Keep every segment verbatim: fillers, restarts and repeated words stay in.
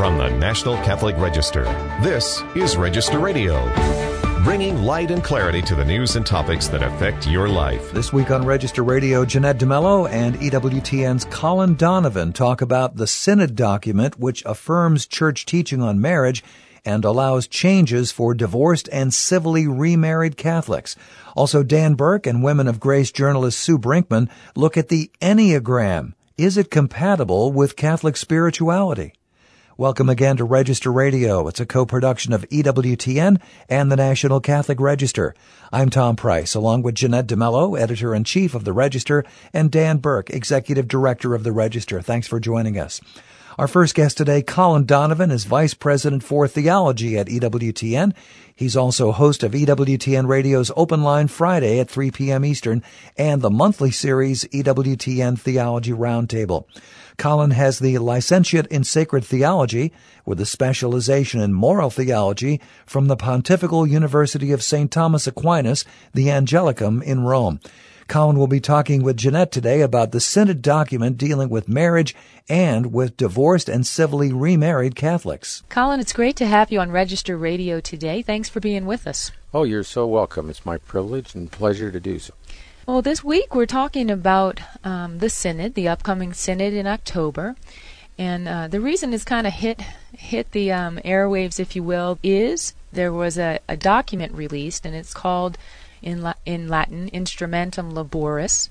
From the National Catholic Register, this is Register Radio, bringing light and clarity to the news and topics that affect your life. This week on Register Radio, Jeanette DeMello and E W T N's Colin Donovan talk about the Synod document, which affirms church teaching on marriage and allows changes for divorced and civilly remarried Catholics. Also, Dan Burke and Women of Grace journalist Sue Brinkman look at the Enneagram. Is it compatible with Catholic spirituality? Welcome again to Register Radio. It's a co-production of E W T N and the National Catholic Register. I'm Tom Price, along with Jeanette DeMello, editor-in-chief of the Register, and Dan Burke, executive director of the Register. Thanks for joining us. Our first guest today, Colin Donovan, is Vice President for Theology at E W T N. He's also host of E W T N Radio's Open Line Friday at three p.m. Eastern and the monthly series E W T N Theology Roundtable. Colin has the Licentiate in Sacred Theology with a specialization in moral theology from the Pontifical University of Saint Thomas Aquinas, the Angelicum in Rome. Colin will be talking with Jeanette today about the Synod document dealing with marriage and with divorced and civilly remarried Catholics. Colin, it's great to have you on Register Radio today. Thanks for being with us. Oh, you're so welcome. It's my privilege and pleasure to do so. Well, this week we're talking about um, the Synod, the upcoming Synod in October. And uh, the reason it's kind of hit hit the um, airwaves, if you will, is there was a, a document released, and it's called in La- in Latin, Instrumentum Laboris.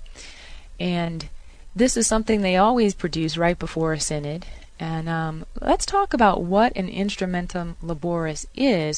And this is something they always produce right before a synod. And um, let's talk about what an Instrumentum Laboris is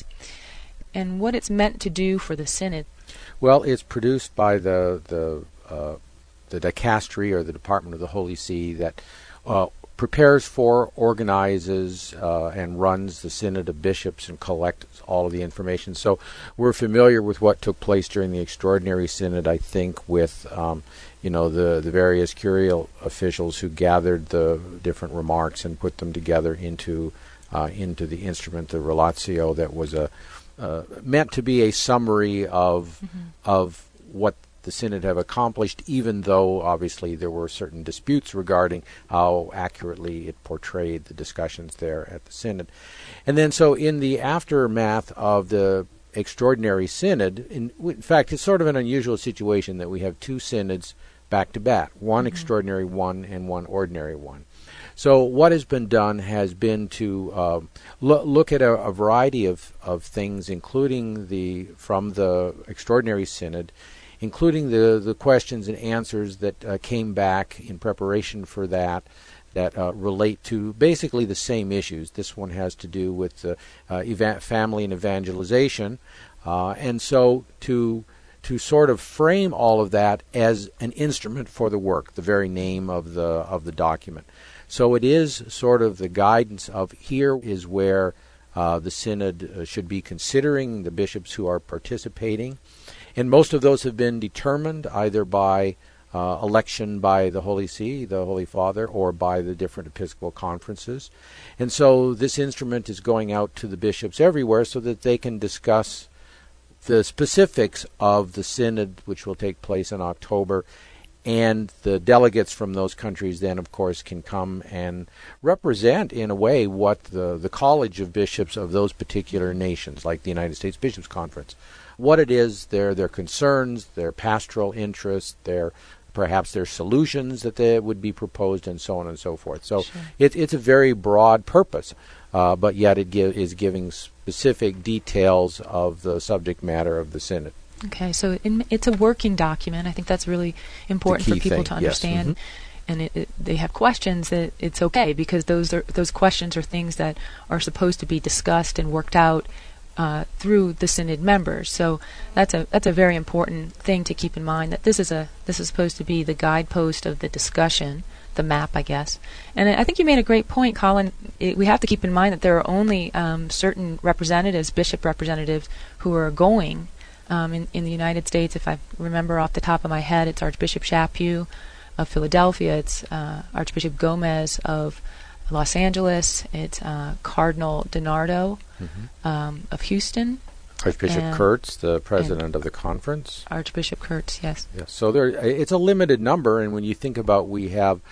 and what it's meant to do for the synod. Well, it's produced by the the uh, the dicastery, or the Department of the Holy See, that uh, prepares for, organizes, uh, and runs the Synod of Bishops and collects all of the information. So we're familiar with what took place during the Extraordinary Synod, I think, with um, you know the, the various curial officials who gathered the different remarks and put them together into uh, into the instrument, the Relatio, that was a uh, meant to be a summary of mm-hmm. of what the Synod have accomplished, even though obviously there were certain disputes regarding how accurately it portrayed the discussions there at the Synod. And then so in the aftermath of the Extraordinary Synod, in, in fact, it's sort of an unusual situation that we have two synods back to back, one mm-hmm. extraordinary one and one ordinary one. So what has been done has been to uh, lo- look at a, a variety of, of things, including the from the Extraordinary Synod, including the, the questions and answers that uh, came back in preparation for that, that uh, relate to basically the same issues. This one has to do with uh, uh, eva- family and evangelization. Uh, and so to to sort of frame all of that as an instrument for the work, the very name of the of the document. So it is sort of the guidance of here is where uh, the Synod uh, should be considering the bishops who are participating. And most of those have been determined either by uh, election by the Holy See, the Holy Father, or by the different Episcopal conferences. And so this instrument is going out to the bishops everywhere so that they can discuss the specifics of the Synod, which will take place in October. And the delegates from those countries then, of course, can come and represent, in a way, what the, the College of Bishops of those particular nations, like the United States Bishops' Conference, what it is, their their concerns, their pastoral interests, their perhaps their solutions that they would be proposed, and so on and so forth. So sure. it, it's a very broad purpose, uh, but yet it give, is giving specific details of the subject matter of the Synod. Okay, so in, it's a working document. I think that's really important for people thing, to understand. Yes. Mm-hmm. And it, it, they have questions, that it's okay, because those are those questions are things that are supposed to be discussed and worked out uh, through the Synod members. So that's a that's a very important thing to keep in mind, that this is a this is supposed to be the guidepost of the discussion, the map, I guess. And I think you made a great point, Colin. It, we have to keep in mind that there are only um, certain representatives, bishop representatives, who are going. Um, in, in the United States, if I remember off the top of my head, it's Archbishop Chaput of Philadelphia, it's uh, Archbishop Gomez of Los Angeles, it's uh, Cardinal DiNardo mm-hmm. um, of Houston. Archbishop Kurtz, the president of the conference. Archbishop Kurtz, yes. Yes. So there, it's a limited number, and when you think about we have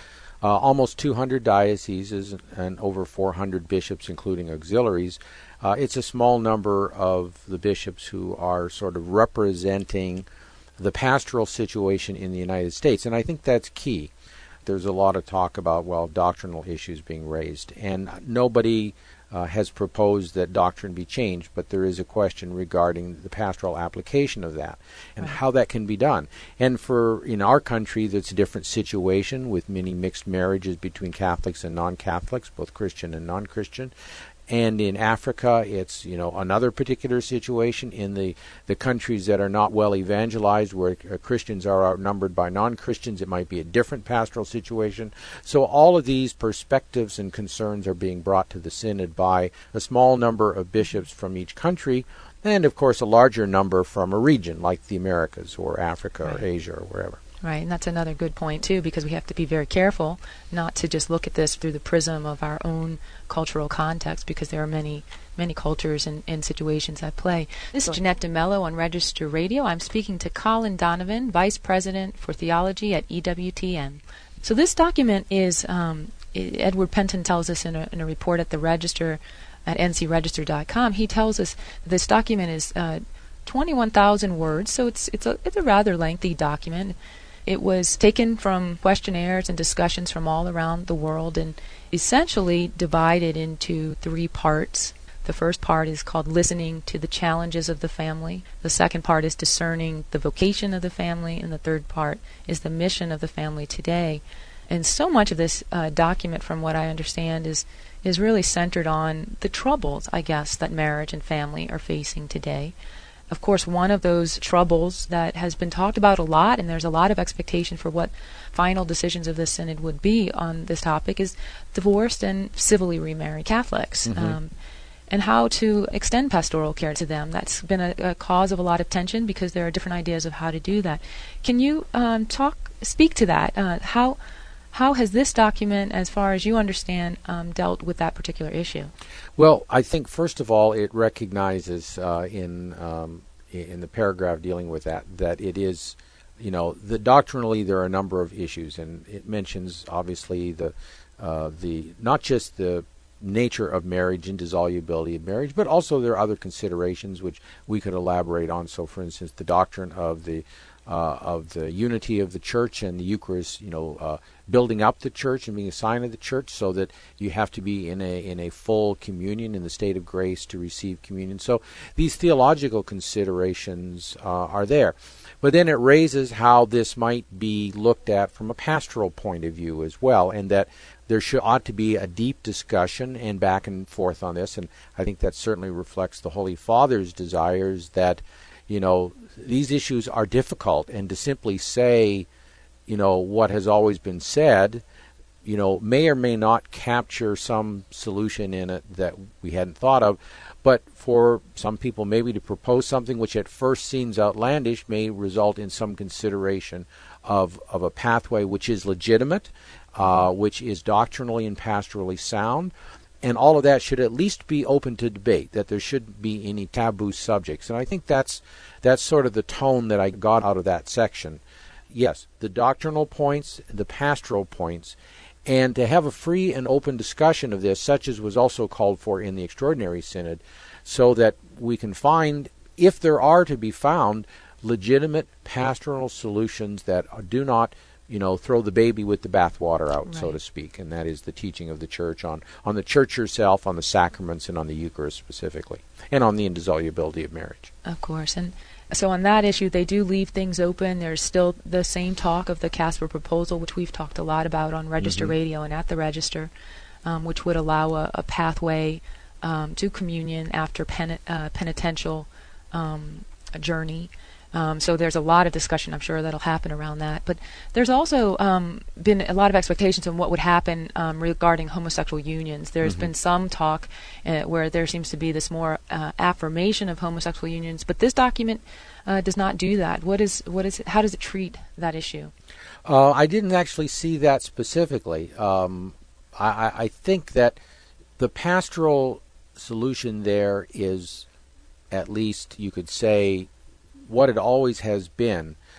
uh, almost two hundred dioceses and over four hundred bishops, including auxiliaries. Uh, it's a small number of the bishops who are sort of representing the pastoral situation in the United States, and I think that's key. There's a lot of talk about, well, doctrinal issues being raised, and nobody uh, has proposed that doctrine be changed, but there is a question regarding the pastoral application of that and right. how that can be done. And for in our country, that's a different situation with many mixed marriages between Catholics and non-Catholics, both Christian and non-Christian. And in Africa, it's, you know, another particular situation. In the, the countries that are not well evangelized, where uh, Christians are outnumbered by non-Christians, it might be a different pastoral situation. So all of these perspectives and concerns are being brought to the Synod by a small number of bishops from each country, and, of course, a larger number from a region like the Americas or Africa right. or Asia or wherever. Right, and that's another good point, too, because we have to be very careful not to just look at this through the prism of our own cultural context, because there are many, many cultures and, and situations at play. This is Jeanette DeMello on Register Radio. I'm speaking to Colin Donovan, Vice President for Theology at E W T N. So this document is, um, Edward Penton tells us in a, in a report at the Register, at N C register dot com, he tells us this document is uh, twenty-one thousand words, so it's, it's, a, it's a rather lengthy document. It was taken from questionnaires and discussions from all around the world and essentially divided into three parts. The first part is called Listening to the Challenges of the Family. The second part is Discerning the Vocation of the Family. And the third part is The Mission of the Family Today. And so much of this uh, document, from what I understand, is is really centered on the troubles, I guess, that marriage and family are facing today. Of course, one of those troubles that has been talked about a lot, and there's a lot of expectation for what final decisions of the Synod would be on this topic, is divorced and civilly remarried Catholics, mm-hmm. um, and how to extend pastoral care to them. That's been a, a cause of a lot of tension because there are different ideas of how to do that. Can you um, talk, speak to that? Uh, how how has this document, as far as you understand, um, dealt with that particular issue? Well, I think, first of all, it recognizes uh, in um, in the paragraph dealing with that, that it is, you know, the doctrinally there are a number of issues, and it mentions, obviously, the uh, the not just the nature of marriage, indissolubility of marriage, but also there are other considerations which we could elaborate on. So, for instance, the doctrine of the Uh, of the unity of the church and the Eucharist, you know, uh, building up the church and being a sign of the church, so that you have to be in a in a full communion, in the state of grace to receive communion. So these theological considerations uh, are there. But then it raises how this might be looked at from a pastoral point of view as well, and that there should ought to be a deep discussion and back and forth on this. And I think that certainly reflects the Holy Father's desires that, you know, these issues are difficult, and to simply say, you know, what has always been said, you know, may or may not capture some solution in it that we hadn't thought of. But for some people, maybe to propose something which at first seems outlandish may result in some consideration of, of a pathway which is legitimate, uh, which is doctrinally and pastorally sound. And all of that should at least be open to debate, that there shouldn't be any taboo subjects. And I think that's that's sort of the tone that I got out of that section. Yes, the doctrinal points, the pastoral points, and to have a free and open discussion of this, such as was also called for in the Extraordinary Synod, so that we can find, if there are to be found, legitimate pastoral solutions that do not, you know, throw the baby with the bathwater out, right. so to speak. And that is the teaching of the Church on, on the Church herself, on the sacraments, and on the Eucharist specifically, and on the indissolubility of marriage. Of course. And so on that issue, they do leave things open. There's still the same talk of the Casper proposal, which we've talked a lot about on Register mm-hmm. Radio and at the Register, um, which would allow a, a pathway um, to communion after pen, uh, penitential um, journey. Um, so there's a lot of discussion, I'm sure, that'll happen around that. But there's also um, been a lot of expectations on what would happen um, regarding homosexual unions. There's mm-hmm. been some talk uh, where there seems to be this more uh, affirmation of homosexual unions, but this document uh, does not do that. What is what is how does it treat that issue? Uh, I didn't actually see that specifically. Um, I, I think that the pastoral solution there is, at least you could say, what it always has been,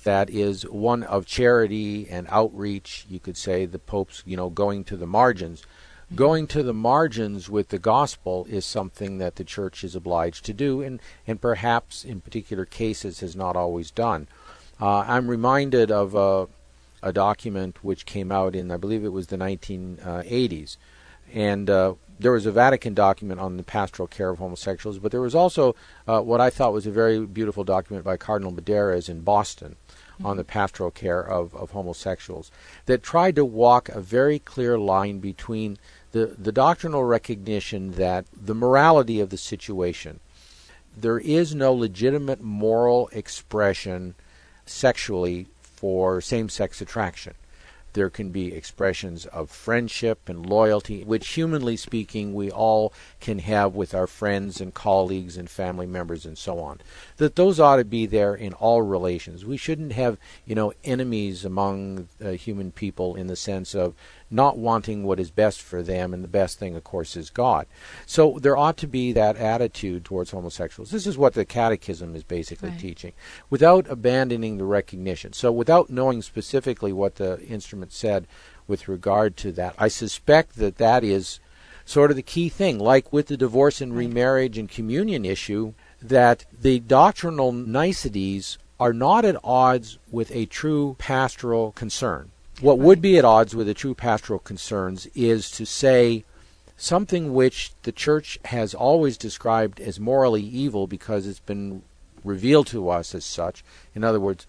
that is one of charity and outreach. You could say the Pope's, you know, going to the margins. Mm-hmm. Going to the margins with the gospel is something that the Church is obliged to do, and, and perhaps in particular cases has not always done. Uh, I'm reminded of a, a document which came out in, I believe it was the nineteen eighties, and uh, there was a Vatican document on the pastoral care of homosexuals, but there was also uh, what I thought was a very beautiful document by Cardinal Medeiros in Boston mm-hmm. on the pastoral care of, of homosexuals that tried to walk a very clear line between the, the doctrinal recognition that the morality of the situation, there is no legitimate moral expression sexually for same-sex attraction. There can be expressions of friendship and loyalty, which humanly speaking we all can have with our friends and colleagues and family members and so on. That those ought to be there in all relations. We shouldn't have, you know, enemies among uh, human people in the sense of not wanting what is best for them, and the best thing, of course, is God. So there ought to be that attitude towards homosexuals. This is what the Catechism is basically right. teaching, without abandoning the recognition. So without knowing specifically what the instrument said with regard to that, I suspect that that is sort of the key thing, like with the divorce and remarriage and communion issue, that the doctrinal niceties are not at odds with a true pastoral concern. What would be at odds with the true pastoral concerns is to say something which the Church has always described as morally evil because it's been revealed to us as such. In other words,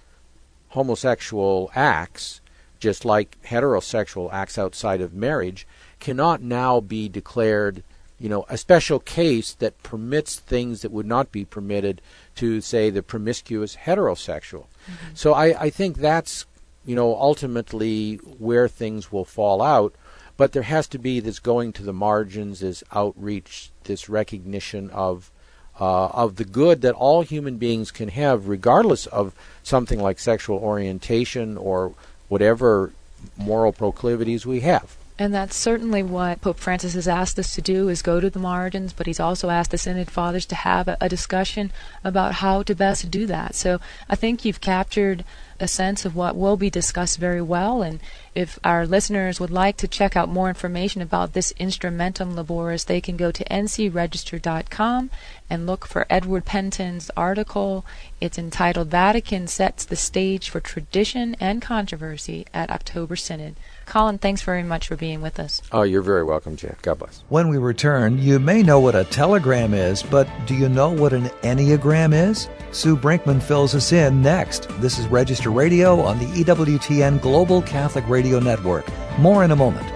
homosexual acts, just like heterosexual acts outside of marriage, cannot now be declared, you know, a special case that permits things that would not be permitted to, say, the promiscuous heterosexual. Mm-hmm. So I, I think that's, you know, ultimately where things will fall out. But there has to be this going to the margins, this outreach, this recognition of uh, of the good that all human beings can have, regardless of something like sexual orientation or whatever moral proclivities we have. And that's certainly what Pope Francis has asked us to do, is go to the margins, but he's also asked the Synod Fathers to have a, a discussion about how to best do that. So I think you've captured a sense of what will be discussed very well, and if our listeners would like to check out more information about this Instrumentum Laboris, they can go to n c register dot com and look for Edward Penton's article. It's entitled Vatican Sets the Stage for Tradition and Controversy at October Synod. Colin, thanks very much for being with us. Oh, you're very welcome, Jan. God bless. When we return, you may know what a telegram is, but do you know what an Enneagram is? Sue Brinkman fills us in next. This is Register Radio on the E W T N Global Catholic Radio Network. More in a moment.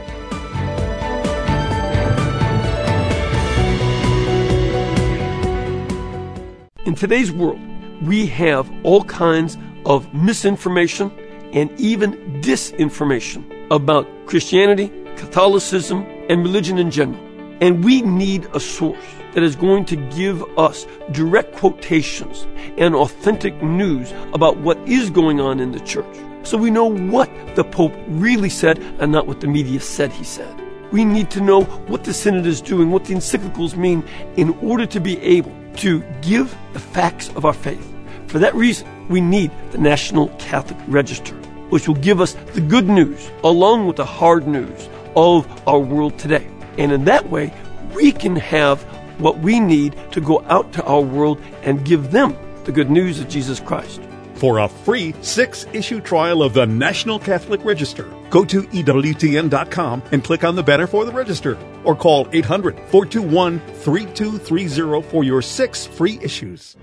In today's world, we have all kinds of misinformation and even disinformation about Christianity, Catholicism, and religion in general. And we need a source that is going to give us direct quotations and authentic news about what is going on in the church, so we know what the Pope really said and not what the media said he said. We need to know what the Synod is doing, what the encyclicals mean, in order to be able to give the facts of our faith. For that reason, we need the National Catholic Register, which will give us the good news along with the hard news of our world today. And in that way, we can have what we need to go out to our world and give them the good news of Jesus Christ. For a free six-issue trial of the National Catholic Register, go to E W T N dot com and click on the banner for the Register, or call eight hundred, four two one, three two three zero for your six free issues.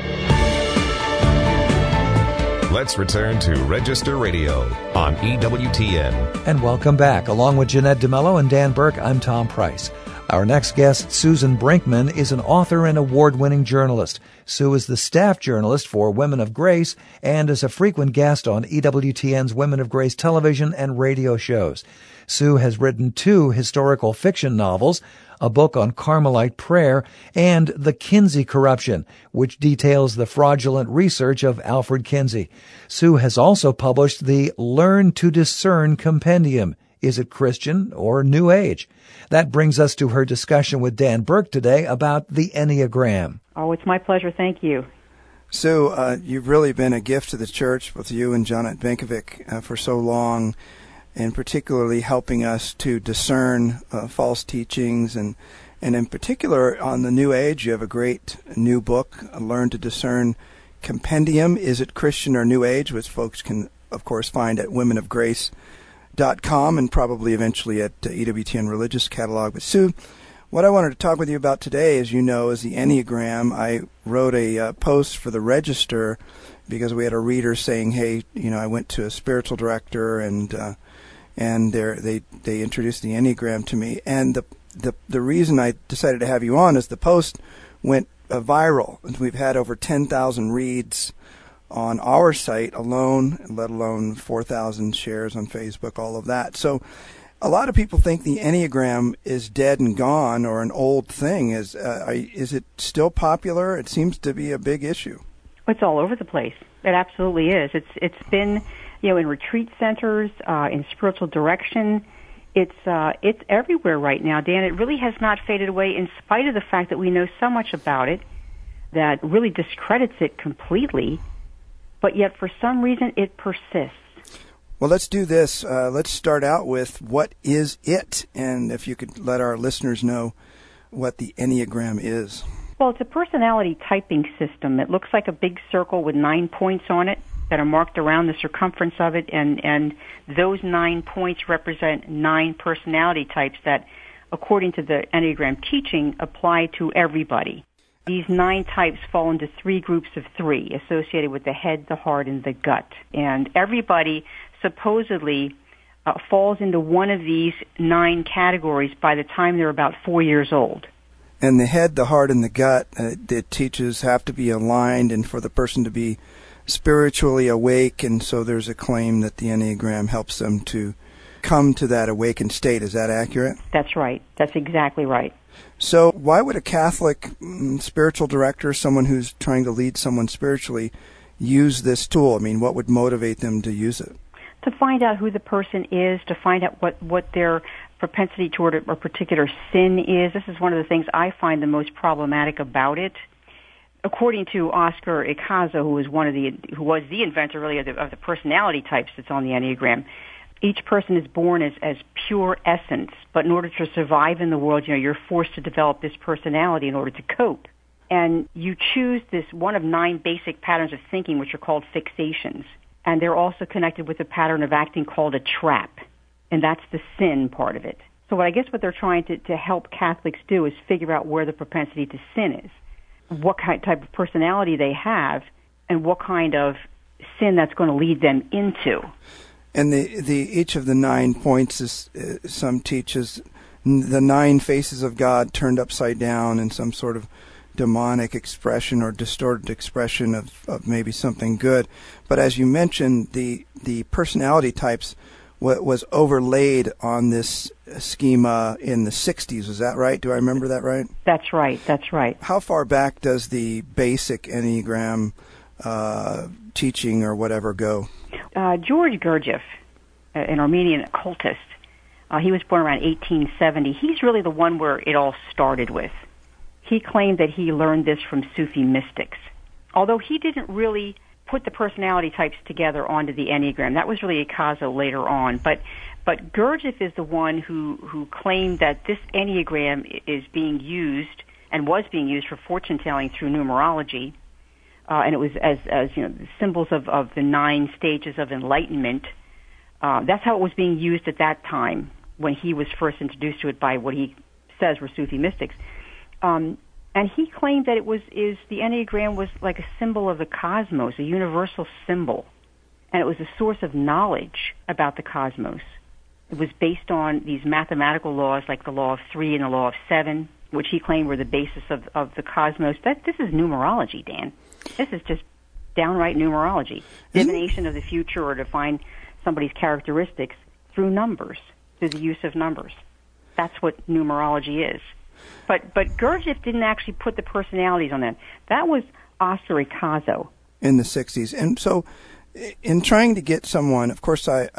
Let's return to Register Radio on E W T N. And welcome back. Along with Jeanette DeMello and Dan Burke, I'm Tom Price. Our next guest, Susan Brinkman, is an author and award-winning journalist. Sue is the staff journalist for Women of Grace and is a frequent guest on E W T N's Women of Grace television and radio shows. Sue has written two historical fiction novels, a book on Carmelite prayer, and The Kinsey Corruption, which details the fraudulent research of Alfred Kinsey. Sue has also published the Learn to Discern Compendium. Is it Christian or New Age? That brings us to her discussion with Dan Burke today about the Enneagram. Oh, it's my pleasure. Thank you. Sue, uh, you've really been a gift to the church, both you and Janet Benkovic, uh, for so long, and particularly helping us to discern uh, false teachings. And, and in particular, on the New Age, you have a great new book, Learn to Discern Compendium, Is It Christian or New Age?, which folks can, of course, find at women of grace dot com and probably eventually at uh, E W T N Religious Catalog. But Sue, what I wanted to talk with you about today, as you know, is the Enneagram. I wrote a uh, post for the Register because we had a reader saying, hey, you know, I went to a spiritual director and uh, and they they introduced the Enneagram to me. And the, the, the reason I decided to have you on is the post went uh, viral. We've had over ten thousand reads on our site alone, let alone four thousand shares on Facebook, all of that. So a lot of people think the Enneagram is dead and gone or an old thing. Is uh, is it still popular? It seems to be a big issue. It's all over the place. It absolutely is. It's it's been, you know, in retreat centers, uh, in spiritual direction. It's uh, it's everywhere right now, Dan. It really has not faded away, in spite of the fact that we know so much about it that really discredits it completely. But yet, for some reason, it persists. Well, let's do this. Uh, let's start out with what is it? And if you could let our listeners know what the Enneagram is. Well, it's a personality typing system. It looks like a big circle with nine points on it that are marked around the circumference of it, and, and those nine points represent nine personality types that, according to the Enneagram teaching, apply to everybody. These nine types fall into three groups of three, associated with the head, the heart, and the gut. And everybody supposedly uh, falls into one of these nine categories by the time they're about four years old. And the head, the heart, and the gut, uh, it teaches have to be aligned and for the person to be spiritually awake. And so there's a claim that the Enneagram helps them to come to that awakened state. Is that accurate? That's right. That's exactly right. So why would a Catholic mm, spiritual director, someone who's trying to lead someone spiritually, use this tool? I mean, what would motivate them to use it? To find out who the person is, to find out what, what their propensity toward a, a particular sin is. This is one of the things I find the most problematic about it. According to Oscar Icaza, who was one of the who was the inventor really of the, of the personality types that's on the Enneagram, each person is born as, as pure essence, but in order to survive in the world, you know, you're forced to develop this personality in order to cope. And you choose this one of nine basic patterns of thinking, which are called fixations. And they're also connected with a pattern of acting called a trap. And that's the sin part of it. So what I guess what they're trying to, to help Catholics do is figure out where the propensity to sin is, what kind, type of personality they have, and what kind of sin that's going to lead them into. And the, the each of the nine points, is uh, some teaches the nine faces of God turned upside down in some sort of demonic expression or distorted expression of, of maybe something good. But as you mentioned, the the personality types w- was overlaid on this schema in the sixties. Is that right? Do I remember that right? That's right. That's right. How far back does the basic Enneagram uh, teaching or whatever go? Uh, George Gurdjieff, an Armenian occultist, uh, he was born around eighteen seventy. He's really the one where it all started with. He claimed that he learned this from Sufi mystics, although he didn't really put the personality types together onto the Enneagram. That was really Icaza later on. But but Gurdjieff is the one who, who claimed that this Enneagram is being used and was being used for fortune-telling through numerology. Uh, and it was as, as you know, symbols of, of the nine stages of enlightenment. Uh, that's how it was being used at that time when he was first introduced to it by what he says were Sufi mystics. Um, and he claimed that it was is the Enneagram was like a symbol of the cosmos, a universal symbol, and it was a source of knowledge about the cosmos. It was based on these mathematical laws like the law of three and the law of seven, which he claimed were the basis of, of the cosmos. That this is numerology, Dan. This is just downright numerology, divination of the future or to find somebody's characteristics through numbers, through the use of numbers. That's what numerology is. But but Gurdjieff didn't actually put the personalities on that. That was Oscar Icaza. In the sixties. And so in trying to get someone, of course I, I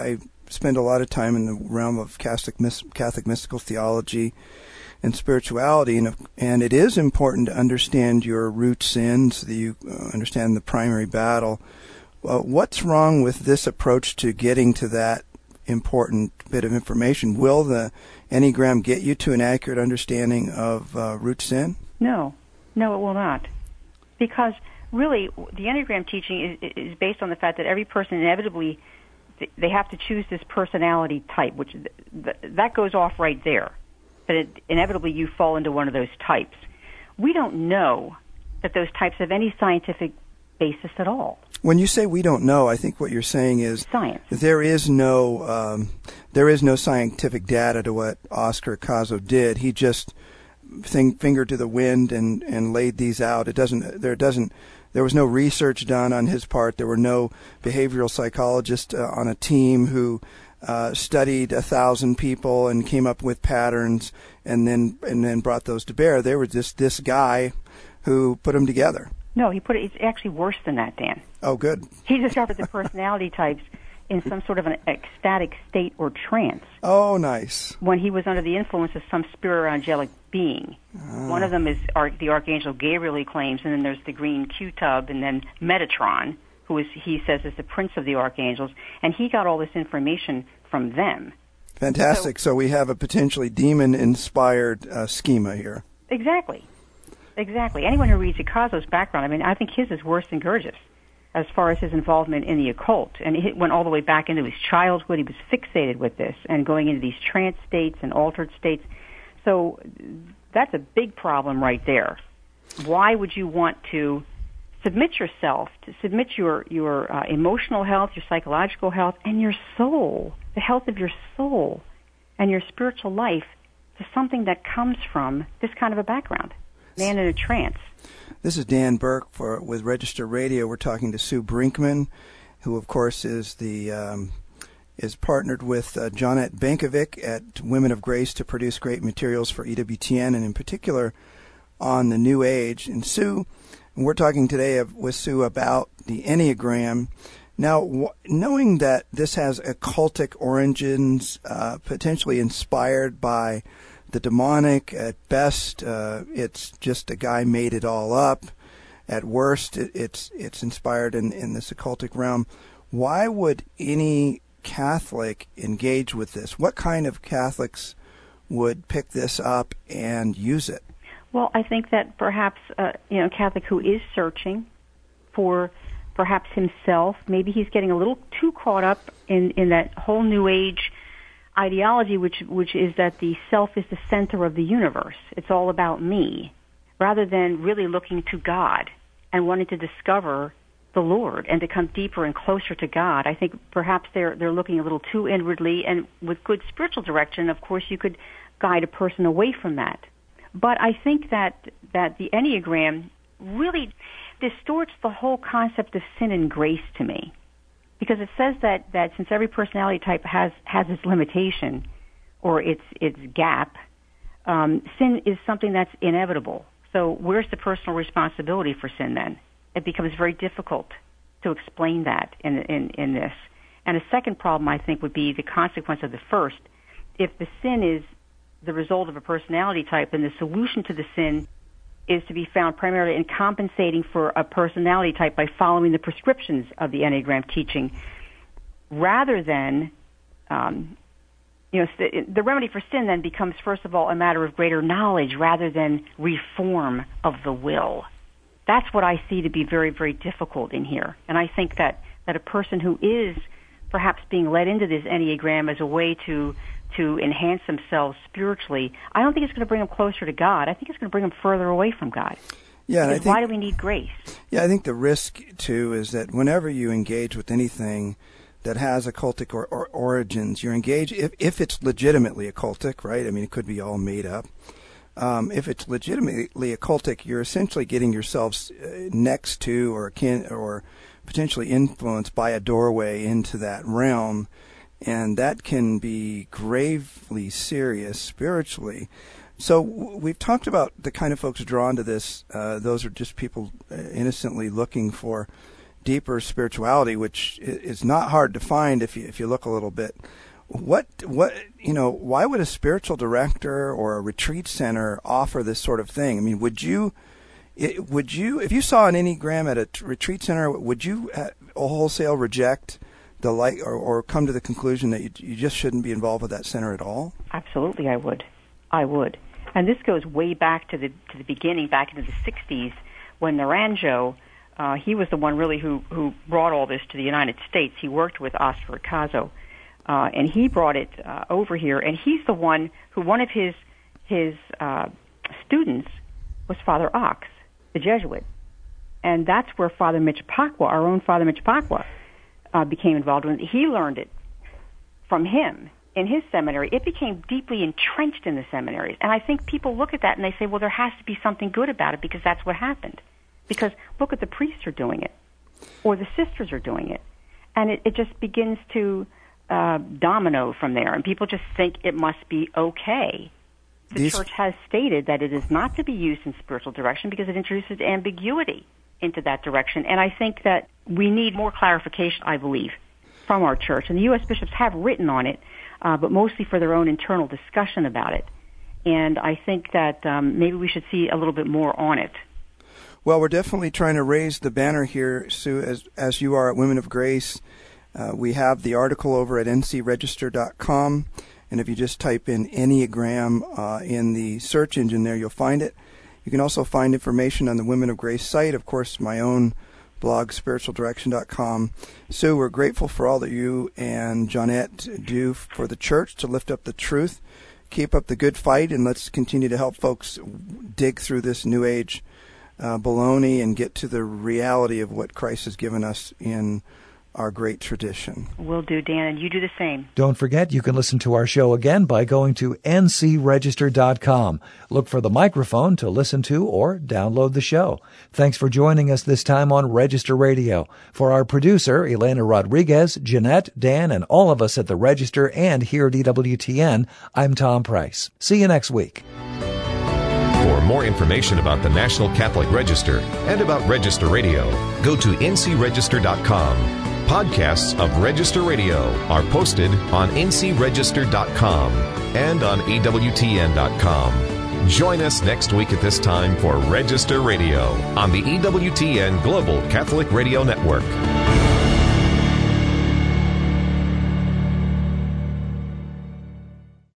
spend a lot of time in the realm of Catholic, Catholic mystical theology and spirituality, and, and it is important to understand your root sin so that you uh, understand the primary battle. Well, what's wrong with this approach to getting to that important bit of information? Will the Enneagram get you to an accurate understanding of uh, root sin? No. No, it will not. Because really, the Enneagram teaching is, is based on the fact that every person inevitably, they have to choose this personality type, which th- th- that goes off right there. But it, inevitably you fall into one of those types. We don't know that those types have any scientific basis at all. When you say we don't know, I think what you're saying is science. There is no um, there is no scientific data to what Oscar Caso did. He just thing, fingered to the wind and, and laid these out. It doesn't there doesn't there was no research done on his part. There were no behavioral psychologists uh, on a team who uh, studied a thousand people and came up with patterns and then and then brought those to bear. There was just this guy who put them together. No, he put it. It's actually worse than that, Dan. Oh, good. He discovered the personality types in some sort of an ecstatic state or trance. Oh, nice. When he was under the influence of some spirit or angelic being. Ah. One of them is Ar- the Archangel Gabriel, he claims, and then there's the green Q-tub, and then Metatron, who is, he says is the prince of the archangels, and he got all this information from them. Fantastic. So, so we have a potentially demon-inspired uh, schema here. Exactly. Exactly. Anyone who reads Caso's background, I mean, I think his is worse than Gurdjieff's as far as his involvement in the occult. And it went all the way back into his childhood. He was fixated with this and going into these trance states and altered states. So that's a big problem right there. Why would you want to submit yourself, to submit your, your uh, emotional health, your psychological health, and your soul, the health of your soul and your spiritual life to something that comes from this kind of a background? Man in a trance. This is Dan Burke for with Register Radio. We're talking to Sue Brinkman, who, of course, is the um, is partnered with uh, Jonette Bankovic at Women of Grace to produce great materials for E W T N, and in particular on the New Age. And Sue, and we're talking today with Sue about the Enneagram. Now, w- knowing that this has occultic origins, uh, potentially inspired by the demonic, at best, uh, it's just a guy made it all up. At worst, it, it's it's inspired in, in this occultic realm. Why would any Catholic engage with this? What kind of Catholics would pick this up and use it? Well, I think that perhaps uh, you know, a Catholic who is searching for perhaps himself, maybe he's getting a little too caught up in, in that whole New Age ideology, which which is that the self is the center of the universe. It's all about me, rather than really looking to God and wanting to discover the Lord and to come deeper and closer to God. I think perhaps they're they're looking a little too inwardly, and with good spiritual direction, of course, you could guide a person away from that. But I think that that the Enneagram really distorts the whole concept of sin and grace to me. Because it says that, that since every personality type has, has its limitation or its its gap, um, sin is something that's inevitable. So where's the personal responsibility for sin then? It becomes very difficult to explain that in, in, in this. And a second problem, I think, would be the consequence of the first. If the sin is the result of a personality type, then the solution to the sin is to be found primarily in compensating for a personality type by following the prescriptions of the Enneagram teaching, rather than, um, you know, the remedy for sin then becomes, first of all, a matter of greater knowledge rather than reform of the will. That's what I see to be very, very difficult in here. And I think that, that a person who is perhaps being led into this Enneagram as a way to to enhance themselves spiritually, I don't think it's going to bring them closer to God. I think it's going to bring them further away from God. Yeah, and I think, why do we need grace? Yeah, I think the risk, too, is that whenever you engage with anything that has occultic or, or origins, you're engaged, if, if it's legitimately occultic, right? I mean, it could be all made up. Um, if it's legitimately occultic, you're essentially getting yourselves next to or akin or potentially influenced by a doorway into that realm. And that can be gravely serious spiritually. So w- we've talked about the kind of folks drawn to this. Uh, those are just people uh, innocently looking for deeper spirituality, which is not hard to find if you if you look a little bit. What what you know? Why would a spiritual director or a retreat center offer this sort of thing? I mean, would you it, would you if you saw an Enneagram at a t- retreat center, would you uh, wholesale reject the light or, or come to the conclusion that you, you just shouldn't be involved with that center at all? Absolutely, I would. I would. And this goes way back to the to the beginning, back into the sixties, when Naranjo, uh, he was the one really who, who brought all this to the United States. He worked with Oscar Caso, uh, and he brought it uh, over here. And he's the one who, one of his his uh, students was Father Ox, the Jesuit. And that's where Father Michipacua, our own Father Michipacua, uh, became involved with it. He learned it from him. In his seminary, it became deeply entrenched in the seminaries. And I think people look at that and they say, well, there has to be something good about it because that's what happened. Because look at the priests are doing it, or the sisters are doing it. And it, it just begins to uh, domino from there. And people just think it must be okay. The These... church has stated that it is not to be used in spiritual direction because it introduces ambiguity into that direction. And I think that we need more clarification, I believe, from our church. And the U S bishops have written on it, Uh, but mostly for their own internal discussion about it. And I think that um, maybe we should see a little bit more on it. Well, we're definitely trying to raise the banner here, Sue, as, as you are at Women of Grace. Uh, we have the article over at n c register dot com, and if you just type in Enneagram uh, in the search engine there, you'll find it. You can also find information on the Women of Grace site, of course, my own blog, spiritual direction dot com. Sue, we're grateful for all that you and Johnette do for the church to lift up the truth. Keep up the good fight, and let's continue to help folks dig through this New Age uh, baloney and get to the reality of what Christ has given us in our great tradition. Will do, Dan, and you do the same. Don't forget, you can listen to our show again by going to n c register dot com. Look for the microphone to listen to or download the show. Thanks for joining us this time on Register Radio. For our producer, Elena Rodriguez, Jeanette, Dan, and all of us at the Register and here at E W T N, I'm Tom Price. See you next week. For more information about the National Catholic Register and about Register Radio, go to n c register dot com. Podcasts of Register Radio are posted on n c register dot com and on e w t n dot com. Join us next week at this time for Register Radio on the E W T N Global Catholic Radio Network.